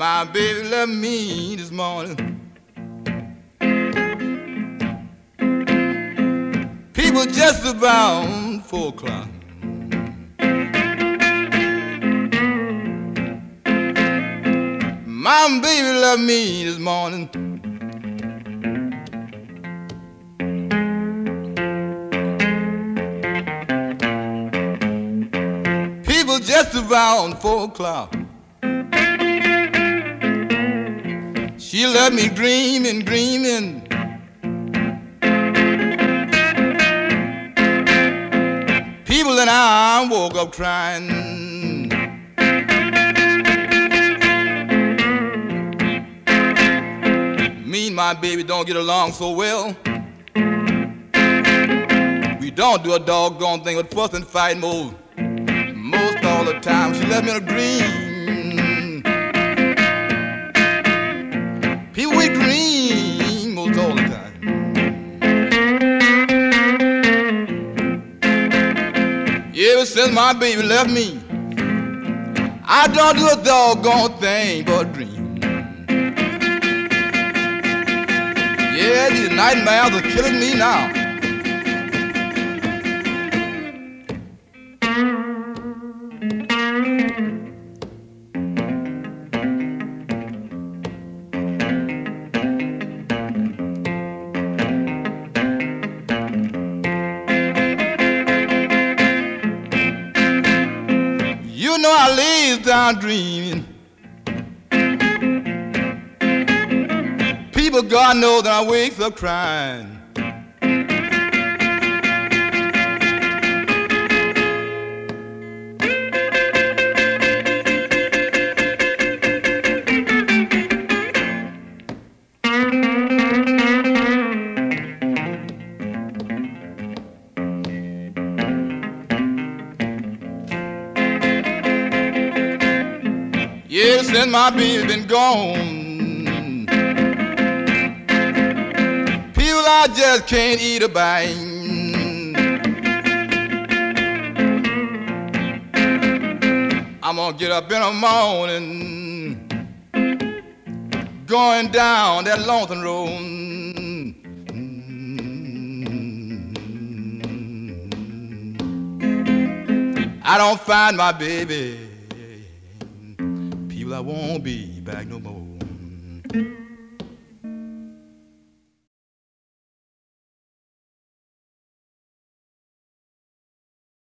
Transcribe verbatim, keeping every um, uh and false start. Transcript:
My baby left me this morning. People just about four o'clock. My baby left me this morning. People just about four o'clock. She left me dreaming, dreaming. People and I woke up crying. Me and my baby don't get along so well. We don't do a doggone thing but fuss and fight most, most all the time. She left me in a dream. People, we dream most all the time. Ever since my baby left me, I don't do a doggone thing but dream. Yeah, these nightmares are killing me now. You know I lays down dreaming. People, God knows that I wakes up crying. Yeah, since my baby been gone, people, I just can't eat a bite. I'm gonna get up in the morning, going down that lonesome road. I don't find my baby, I won't be back no more.